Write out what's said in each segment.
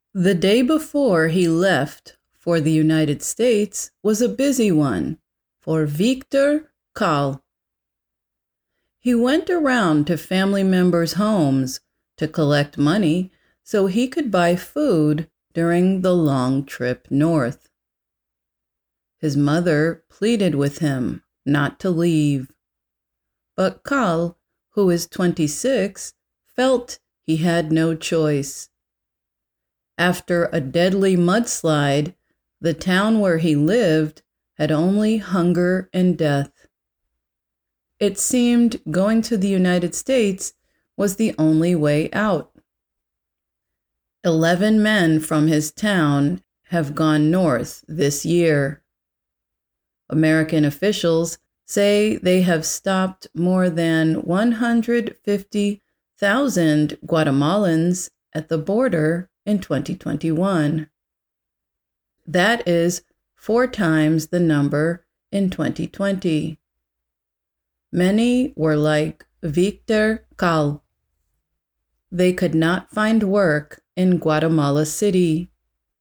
The day before he left for the United States was a busy one for Victor Kahl. He went around to family members' homes to collect money so he could buy food during the long trip north. His mother pleaded with him not to leave, but Kahl, who is 26, felt he had no choice. After a deadly mudslide, the town where he lived had only hunger and death. It seemed going to the United States was the only way out. 11 men from his town have gone north this year. American officials say they have stopped more than 150,000 Guatemalans at the border in 2021. That is 4 times the number in 2020. Many were like Victor Kahl. They could not find work in Guatemala City.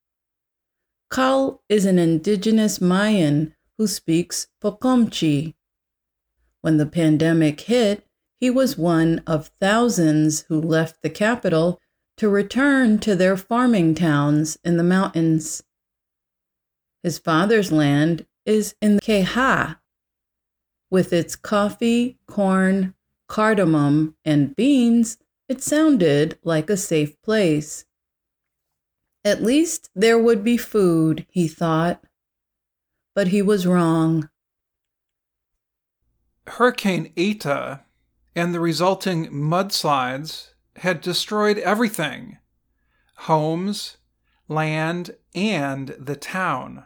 Kahl is an indigenous Mayan who speaks Pocomchi. When the pandemic hit, he was one of thousands who left the capital to return to their farming towns in the mountains. His father's land is in Queja. With its coffee, corn, cardamom, and beans, it sounded like a safe place. At least there would be food, he thought. But he was wrong. Hurricane Eta and the resulting mudslides had destroyed everything: homes, land, and the town.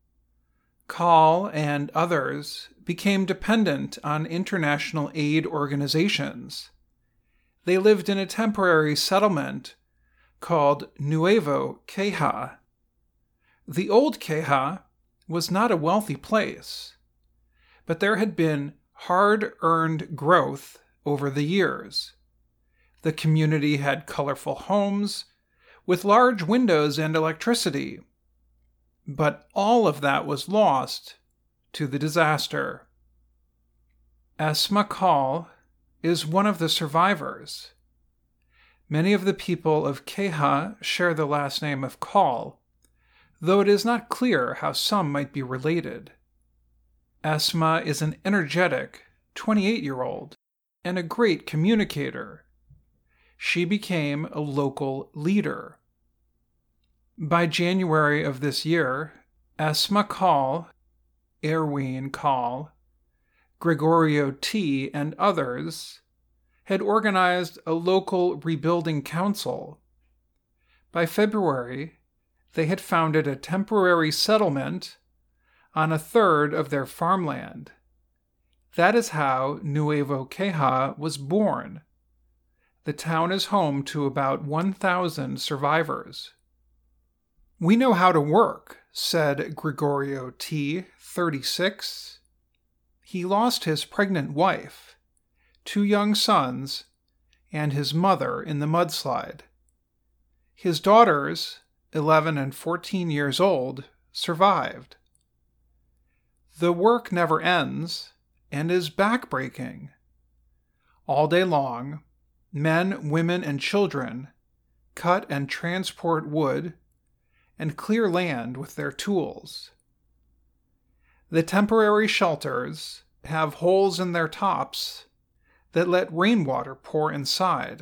Kahl and others became dependent on international aid organizations. They lived in a temporary settlement called Nuevo Queja. The old Queja was not a wealthy place, but there had been hard-earned growth over the years. The community had colorful homes with large windows and electricity, but all of that was lost to the disaster. Esma Kahl is one of the survivors. Many of the people of Queja share the last name of Kahl, though it is not clear how some might be related. Esma is an energetic 28-year-old and a great communicator. She became a local leader. By January of this year, Esma Kahl, Erwin Kahl, Gregorio T., and others had organized a local rebuilding council. By February, they had founded a temporary settlement on a third of their farmland. That is how Nuevo Queja was born. The town is home to about 1,000 survivors. "We know how to work," said Gregorio T., 36. He lost his pregnant wife, 2 young sons, and his mother in the mudslide. His daughters, 11 and 14 years old, survived. The work never ends and is backbreaking. All day long, men, women, and children cut and transport wood and clear land with their tools. The temporary shelters have holes in their tops that let rainwater pour inside.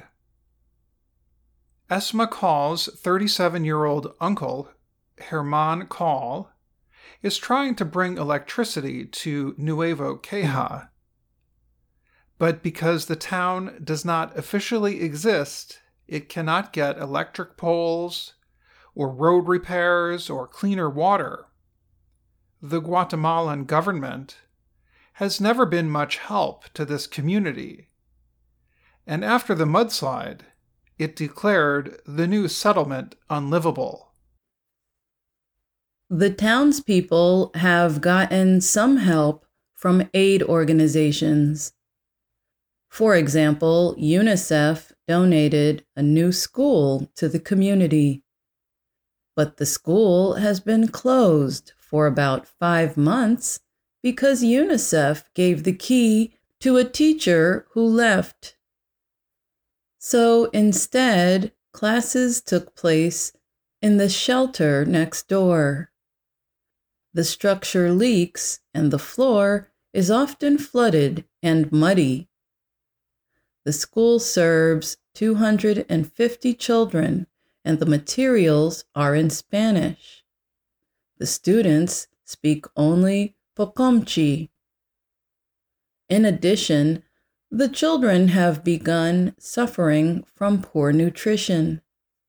Esma Kahl's 37-year-old uncle, Herman Kahl, is trying to bring electricity to Nuevo Queja. But because the town does not officially exist, it cannot get electric poles, or road repairs, or cleaner water. The Guatemalan government has never been much help to this community, and after the mudslide, it declared the new settlement unlivable. The townspeople have gotten some help from aid organizations. For example, UNICEF donated a new school to the community. But the school has been closed for about 5 months because UNICEF gave the key to a teacher who left. So instead, classes took place in the shelter next door. The structure leaks and the floor is often flooded and muddy. The school serves 250 children and the materials are in Spanish. The students speak only Pocomchi. In addition, the children have begun suffering from poor nutrition.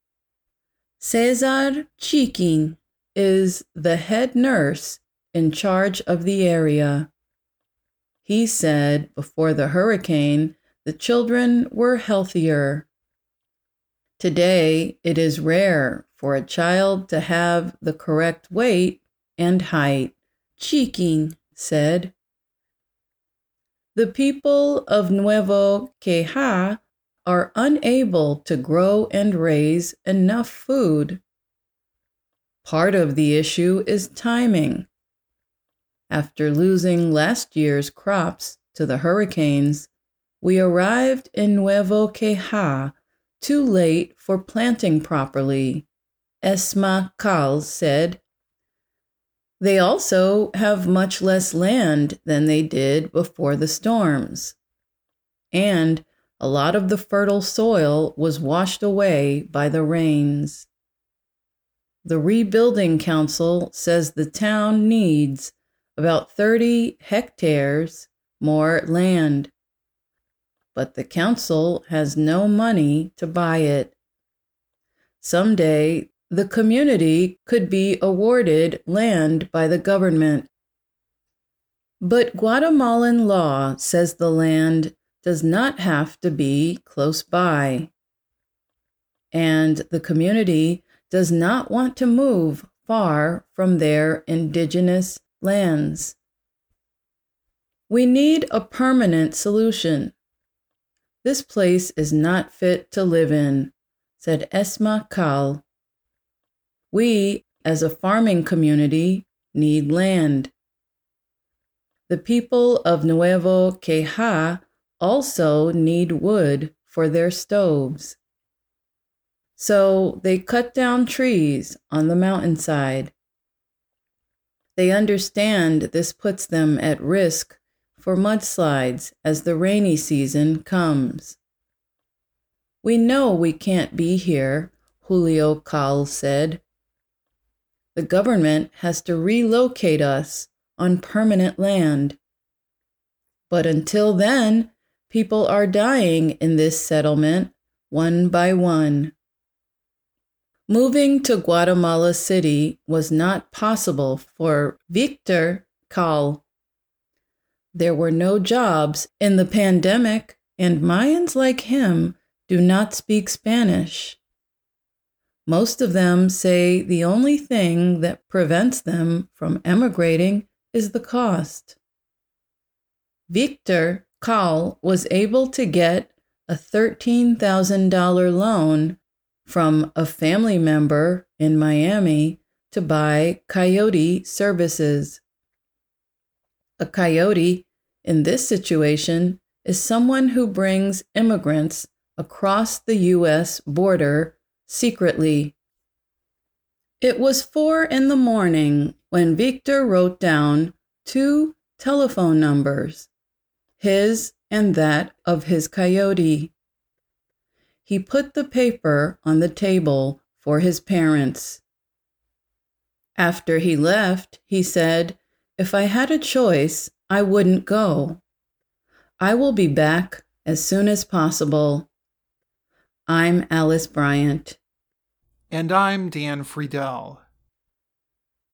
Cesar Chiquin is the head nurse in charge of the area. He said before the hurricane, the children were healthier. Today, it is rare for a child to have the correct weight and height, Chiquin said. The people of Nuevo Queja are unable to grow and raise enough food. Part of the issue is timing. After losing last year's crops to the hurricanes, we arrived in Nuevo Queja too late for planting properly, Esma Cal said. They also have much less land than they did before the storms. And a lot of the fertile soil was washed away by the rains. The Rebuilding Council says the town needs about 30 hectares more land, but the council has no money to buy it. Someday, the community could be awarded land by the government. But Guatemalan law says the land does not have to be close by, and the community does not want to move far from their indigenous lands. We need a permanent solution. This place is not fit to live in, said Esma Cal. We, as a farming community, need land. The people of Nuevo Queja also need wood for their stoves. So they cut down trees on the mountainside. They understand this puts them at risk for mudslides as the rainy season comes. We know we can't be here, Julio Cal said. The government has to relocate us on permanent land. But until then, people are dying in this settlement one by one. Moving to Guatemala City was not possible for Victor Cal. There were no jobs in the pandemic, and Mayans like him do not speak Spanish. Most of them say the only thing that prevents them from emigrating is the cost. Victor Cal was able to get a $13,000 loan from a family member in Miami to buy coyote services. A coyote, in this situation, is someone who brings immigrants across the U.S. border secretly. It was 4 a.m. when Victor wrote down 2 telephone numbers, his and that of his coyote. He put the paper on the table for his parents. After he left, he said, "If I had a choice, I wouldn't go. I will be back as soon as possible." I'm Alice Bryant. And I'm Dan Friedel.